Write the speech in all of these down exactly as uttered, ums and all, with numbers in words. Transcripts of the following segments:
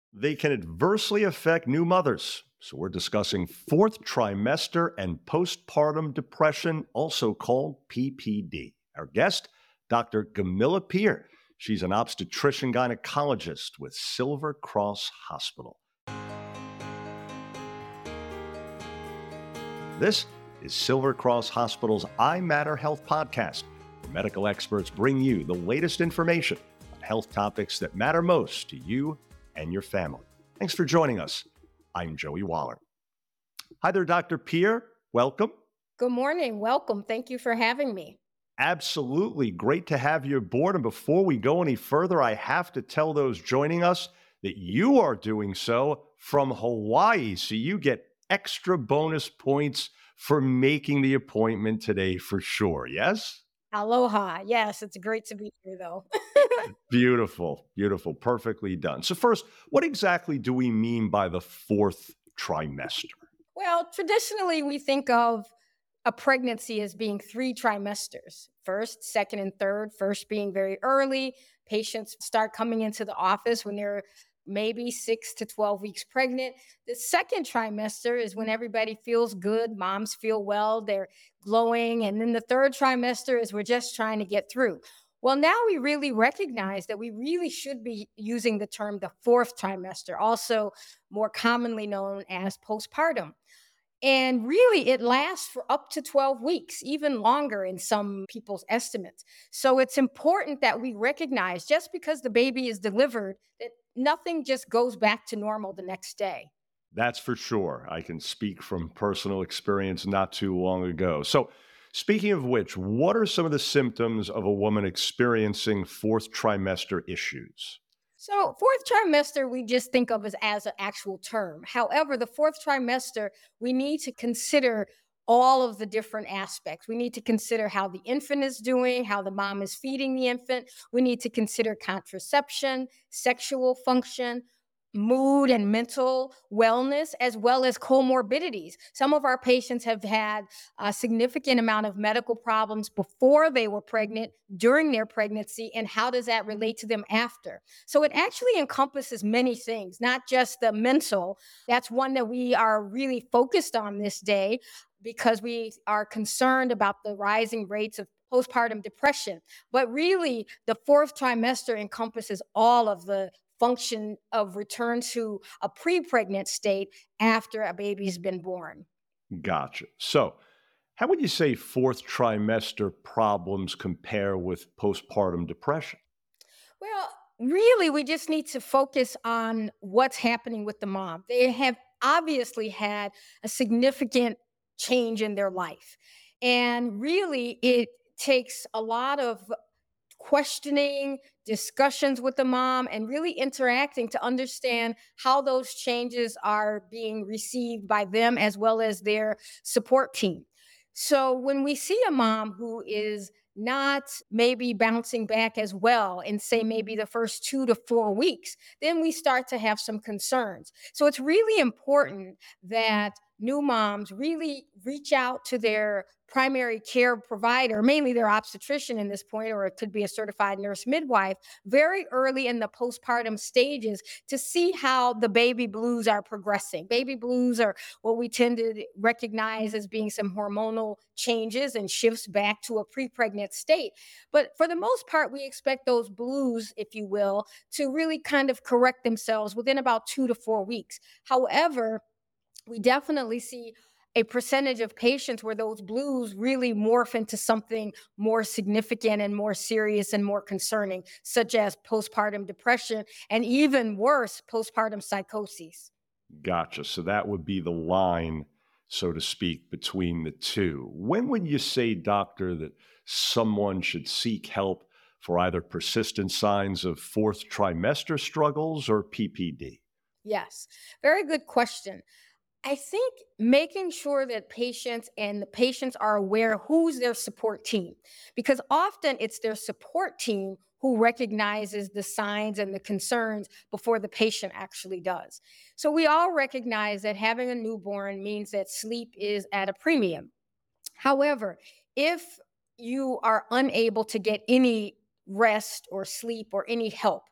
They can adversely affect new mothers. So, we're discussing fourth trimester and postpartum depression, also called P P D. Our guest, Doctor Gamilla Peer. She's an obstetrician gynecologist with Silver Cross Hospital. This is Silver Cross Hospital's I Matter Health podcast, where medical experts bring you the latest information on health topics that matter most to you and your family. Thanks for joining us. I'm Joey Waller. Hi there, Doctor Peer. Welcome. Good morning. Welcome. Thank you for having me. Absolutely. Great to have you aboard. And before we go any further, I have to tell those joining us that you are doing so from Hawaii. So you get extra bonus points for making the appointment today for sure. Yes? Aloha. Yes, it's great to be here, though. Beautiful, beautiful, perfectly done. So first, what exactly do we mean by the fourth trimester? Well, traditionally, we think of a pregnancy as being three trimesters, first, second, and third. First being very early. Patients start coming into the office when they're maybe six to twelve weeks pregnant. The second trimester is when everybody feels good, moms feel well, they're glowing. And then the third trimester is we're just trying to get through. Well, now we really recognize that we really should be using the term the fourth trimester, also more commonly known as postpartum. And really, it lasts for up to twelve weeks, even longer in some people's estimates. So it's important that we recognize just because the baby is delivered, that nothing just goes back to normal the next day. That's for sure. I can speak from personal experience not too long ago. So, speaking of which, what are some of the symptoms of a woman experiencing fourth trimester issues? So, fourth trimester, we just think of as, as an actual term. However, the fourth trimester, we need to consider all of the different aspects. We need to consider how the infant is doing, how the mom is feeding the infant. We need to consider contraception, sexual function, mood and mental wellness, as well as comorbidities. Some of our patients have had a significant amount of medical problems before they were pregnant, during their pregnancy, and how does that relate to them after? So it actually encompasses many things, not just the mental. That's one that we are really focused on this day because we are concerned about the rising rates of postpartum depression. But really, the fourth trimester encompasses all of the function of return to a pre-pregnant state after a baby's been born. Gotcha. So, how would you say fourth trimester problems compare with postpartum depression? Well, really, we just need to focus on what's happening with the mom. They have obviously had a significant change in their life. And really, it takes a lot of questioning, discussions with the mom, and really interacting to understand how those changes are being received by them as well as their support team. So when we see a mom who is not maybe bouncing back as well in, say, maybe the first two to four weeks, then we start to have some concerns. So it's really important that new moms really reach out to their primary care provider, mainly their obstetrician in this point, or it could be a certified nurse midwife, very early in the postpartum stages to see how the baby blues are progressing. Baby blues are what we tend to recognize as being some hormonal changes and shifts back to a pre pregnant state. But for the most part, we expect those blues, if you will, to really kind of correct themselves within about two to four weeks. However, we definitely see a percentage of patients where those blues really morph into something more significant and more serious and more concerning, such as postpartum depression and even worse, postpartum psychosis. Gotcha. So, that would be the line, so to speak, between the two. When would you say, doctor, that someone should seek help for either persistent signs of fourth trimester struggles or P P D? Yes, very good question. I think making sure that patients and the patients are aware who's their support team, because often it's their support team who recognizes the signs and the concerns before the patient actually does. So we all recognize that having a newborn means that sleep is at a premium. However, if you are unable to get any rest or sleep or any help,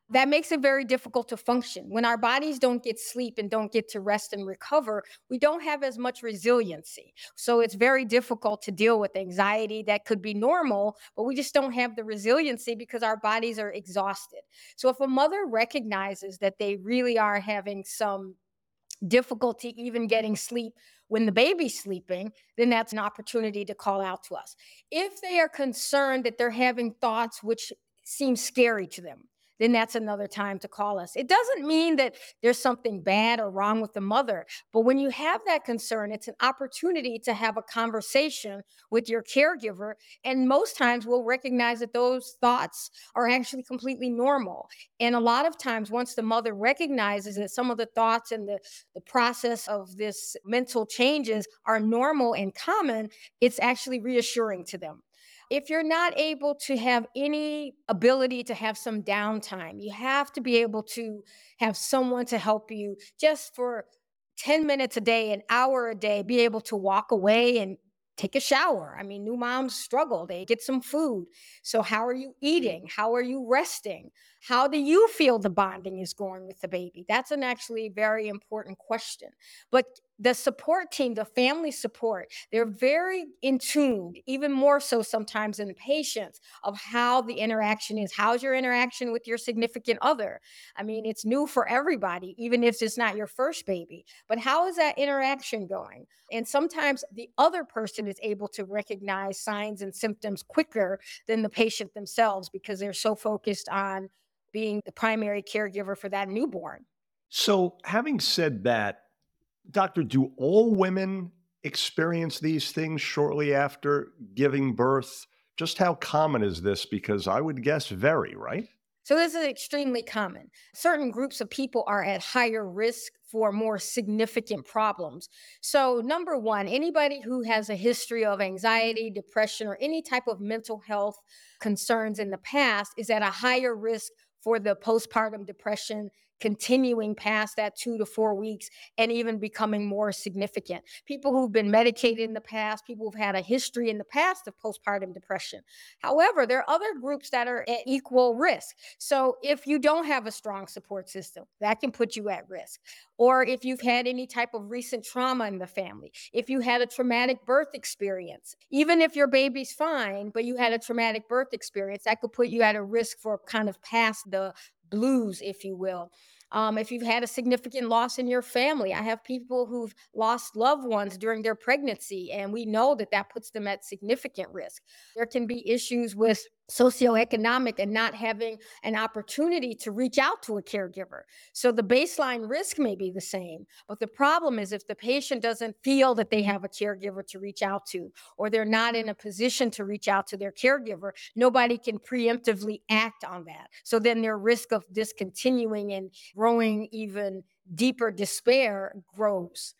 That makes it very difficult to function. When our bodies don't get sleep and don't get to rest and recover, we don't have as much resiliency. So it's very difficult to deal with anxiety that could be normal, but we just don't have the resiliency because our bodies are exhausted. So if a mother recognizes that they really are having some difficulty even getting sleep when the baby's sleeping, then that's an opportunity to call out to us. If they are concerned that they're having thoughts which seem scary to them, then that's another time to call us. It doesn't mean that there's something bad or wrong with the mother, but when you have that concern, it's an opportunity to have a conversation with your caregiver. And most times we'll recognize that those thoughts are actually completely normal. And a lot of times, once the mother recognizes that some of the thoughts and the, the process of this mental changes are normal and common, it's actually reassuring to them. If you're not able to have any ability to have some downtime, you have to be able to have someone to help you just for ten minutes a day, an hour a day, be able to walk away and take a shower. I mean, new moms struggle, they get some food. So, how are you eating? How are you resting? How do you feel the bonding is going with the baby? That's an actually very important question. But the support team, the family support, they're very in tune, even more so sometimes than patients, of how the interaction is. How's your interaction with your significant other? I mean, it's new for everybody, even if it's not your first baby. But how is that interaction going? And sometimes the other person is able to recognize signs and symptoms quicker than the patient themselves because they're so focused on being the primary caregiver for that newborn. So, having said that, doctor, do all women experience these things shortly after giving birth? Just how common is this? Because I would guess very, right? So this is extremely common. Certain groups of people are at higher risk for more significant problems. So, number one, anybody who has a history of anxiety, depression, or any type of mental health concerns in the past is at a higher risk for the postpartum depression continuing past that two to four weeks and even becoming more significant. People who've been medicated in the past, people who've had a history in the past of postpartum depression. However, there are other groups that are at equal risk. So if you don't have a strong support system, that can put you at risk. Or if you've had any type of recent trauma in the family, if you had a traumatic birth experience, even if your baby's fine, but you had a traumatic birth experience, that could put you at a risk for kind of past the blues, if you will. Um, if you've had a significant loss in your family, I have people who've lost loved ones during their pregnancy, and we know that that puts them at significant risk. There can be issues with socioeconomic and not having an opportunity to reach out to a caregiver. So the baseline risk may be the same, but the problem is if the patient doesn't feel that they have a caregiver to reach out to, or they're not in a position to reach out to their caregiver, nobody can preemptively act on that. So then their risk of discontinuing and growing even deeper despair grows.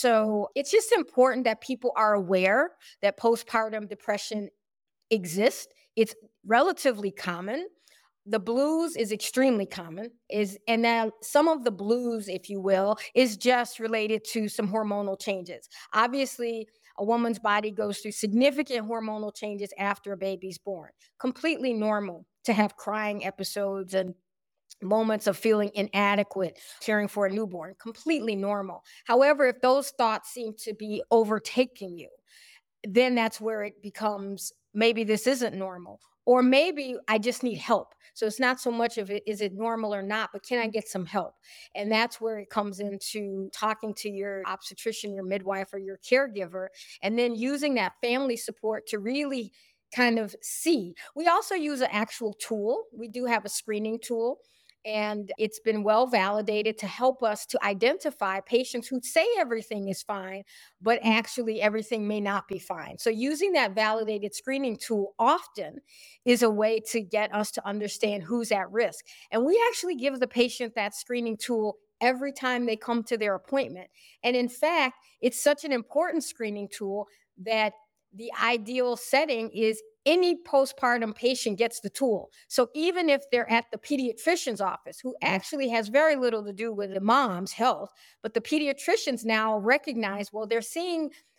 So it's just important that people are aware that postpartum depression exists. It's relatively common. The blues is extremely common. Is and now some of the blues, if you will, is just related to some hormonal changes. Obviously, a woman's body goes through significant hormonal changes after a baby's born. Completely normal to have crying episodes and moments of feeling inadequate caring for a newborn. Completely normal. However, if those thoughts seem to be overtaking you, then that's where it becomes maybe this isn't normal. Or maybe I just need help. So it's not so much of it, is it normal or not, but can I get some help? And that's where it comes into talking to your obstetrician, your midwife, or your caregiver, and then using that family support to really kind of see. We also use an actual tool. We do have a screening tool, and it's been well validated to help us to identify patients who say everything is fine, but actually everything may not be fine. So, using that validated screening tool often is a way to get us to understand who's at risk. And we actually give the patient that screening tool every time they come to their appointment. And in fact, it's such an important screening tool that the ideal setting is any postpartum patient gets the tool. So even if they're at the pediatrician's office, who actually has very little to do with the mom's health, but the pediatricians now recognize, well, they're seeing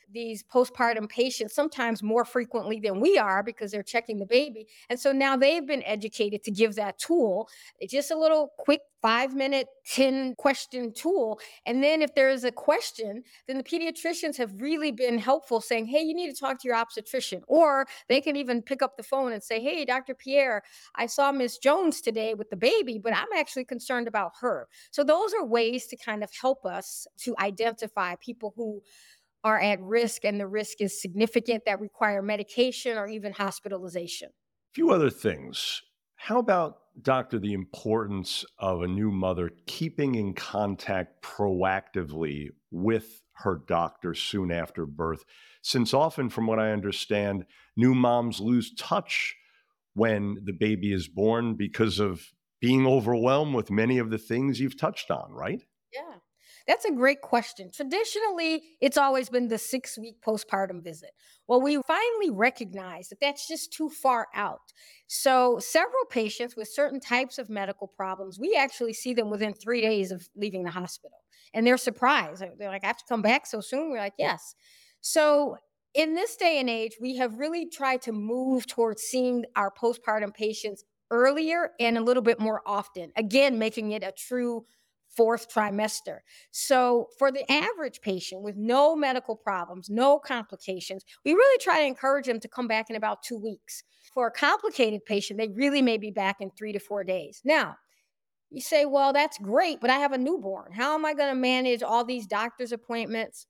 these postpartum patients sometimes more frequently than we are because they're checking the baby. And so now they've been educated to give that tool. It's just a little quick five minute, ten question tool. And then if there is a question, then the pediatricians have really been helpful saying, hey, you need to talk to your obstetrician. Or they can even pick up the phone and say, hey, Doctor Pierre, I saw Miss Jones today with the baby, but I'm actually concerned about her. So those are ways to kind of help us to identify people who are at risk and the risk is significant that require medication or even hospitalization. A few other things. How about, doctor, the importance of a new mother keeping in contact proactively with her doctor soon after birth? Since often, from what I understand, new moms lose touch when the baby is born because of being overwhelmed with many of the things you've touched on, right? Yeah, that's a great question. Traditionally, it's always been the six week postpartum visit. Well, we finally recognize that that's just too far out. So, several patients with certain types of medical problems, we actually see them within three days of leaving the hospital. And they're surprised. They're like, I have to come back so soon? We're like, yes. So, in this day and age, we have really tried to move towards seeing our postpartum patients earlier and a little bit more often. Again, making it a true fourth trimester. So, for the average patient with no medical problems, no complications, we really try to encourage them to come back in about two weeks. For a complicated patient, they really may be back in three to four days. Now, you say, well, that's great, but I have a newborn. How am I going to manage all these doctor's appointments?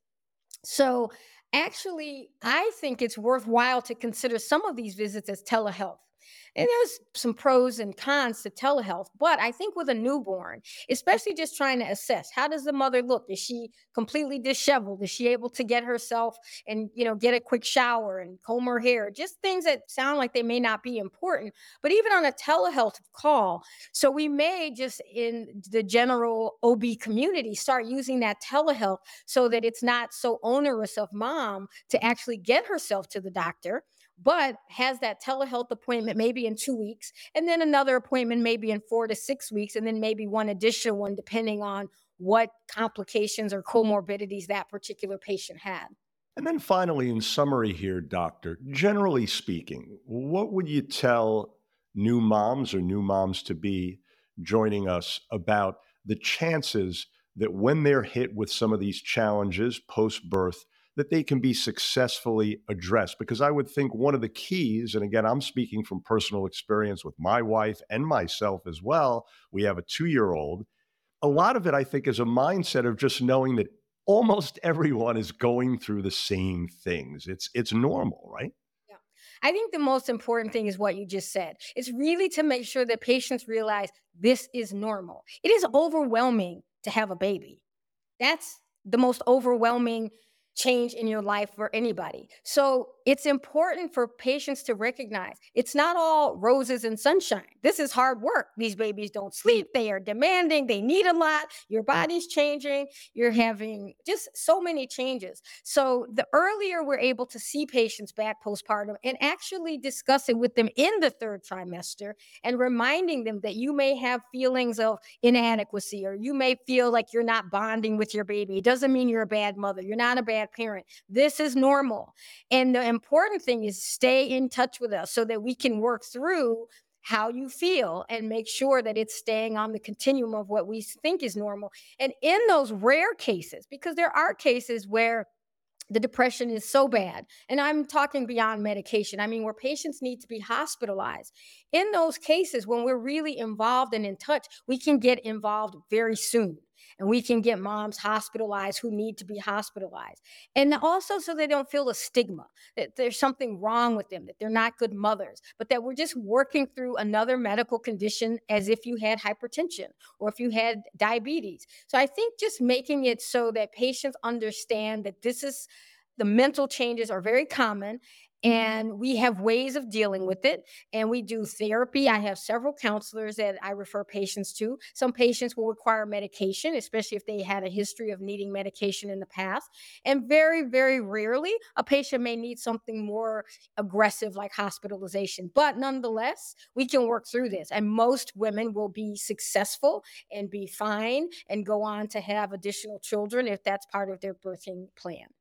So, actually, I think it's worthwhile to consider some of these visits as telehealth. And there's some pros and cons to telehealth, but I think with a newborn, especially just trying to assess how does the mother look? Is she completely disheveled? Is she able to get herself and you know get a quick shower and comb her hair? Just things that sound like they may not be important, but even on a telehealth call, so we may just in the general O B community start using that telehealth so that it's not so onerous of mom to actually get herself to the doctor, but has that telehealth appointment maybe in two weeks, and then another appointment maybe in four to six weeks, and then maybe one additional one depending on what complications or comorbidities that particular patient had. And then finally, in summary here, doctor, generally speaking, what would you tell new moms or new moms to be joining us about the chances that when they're hit with some of these challenges post birth, that they can be successfully addressed? Because I would think one of the keys, and again, I'm speaking from personal experience with my wife and myself as well, we have a two year old. A lot of it, I think, is a mindset of just knowing that almost everyone is going through the same things. It's it's normal, right? Yeah. I think the most important thing is what you just said. It's really to make sure that patients realize this is normal. It is overwhelming to have a baby. That's the most overwhelming change in your life for anybody. So it's important for patients to recognize it's not all roses and sunshine. This is hard work. These babies don't sleep. They are demanding. They need a lot. Your body's changing. You're having just so many changes. So the earlier we're able to see patients back postpartum and actually discuss it with them in the third trimester and reminding them that you may have feelings of inadequacy or you may feel like you're not bonding with your baby. It doesn't mean you're a bad mother. You're not a bad parent. This is normal. And the important thing is stay in touch with us so that we can work through how you feel and make sure that it's staying on the continuum of what we think is normal. And in those rare cases, because there are cases where the depression is so bad, and I'm talking beyond medication, I mean, where patients need to be hospitalized. In those cases, when we're really involved and in touch, we can get involved very soon. And we can get moms hospitalized who need to be hospitalized. And also so they don't feel a stigma that there's something wrong with them, that they're not good mothers, but that we're just working through another medical condition as if you had hypertension or if you had diabetes. So I think just making it so that patients understand that this is the mental changes are very common and we have ways of dealing with it. And we do therapy. I have several counselors that I refer patients to. Some patients will require medication, especially if they had a history of needing medication in the past. And very, very rarely, a patient may need something more aggressive like hospitalization. But nonetheless, we can work through this. And most women will be successful and be fine and go on to have additional children if that's part of their birthing plan.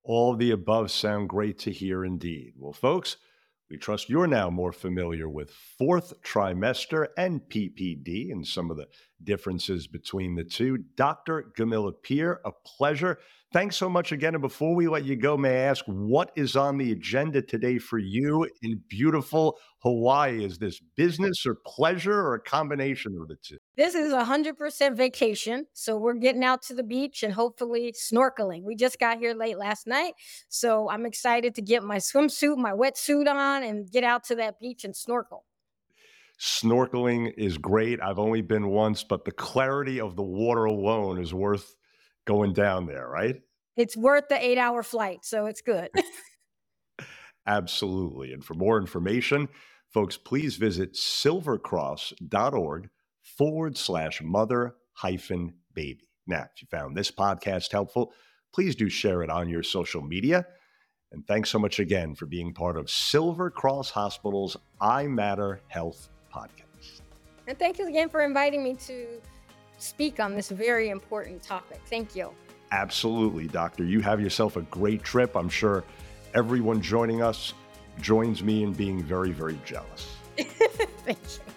All of the above sound great to hear indeed. Well, folks, we trust you're now more familiar with fourth trimester and P P D and some of the differences between the two. Doctor Gamilla Peer, a pleasure. Thanks so much again. And before we let you go, may I ask what is on the agenda today for you in beautiful Hawaii? Is this business or pleasure or a combination of the two? This is a one hundred percent vacation. So we're getting out to the beach and hopefully snorkeling. We just got here late last night. So I'm excited to get my swimsuit, my wetsuit on, and get out to that beach and snorkel. Snorkeling is great. I've only been once, but the clarity of the water alone is worth going down there, right? It's worth the eight hour flight. So it's good. Absolutely. And for more information, folks, please visit silvercross.org forward slash mother hyphen baby. Now, if you found this podcast helpful, please do share it on your social media. And thanks so much again for being part of Silver Cross Hospital's I Matter Health podcast. And thank you again for inviting me to speak on this very important topic. Thank you. Absolutely, Doctor. You have yourself a great trip. I'm sure everyone joining us joins me in being very, very jealous. Thank you.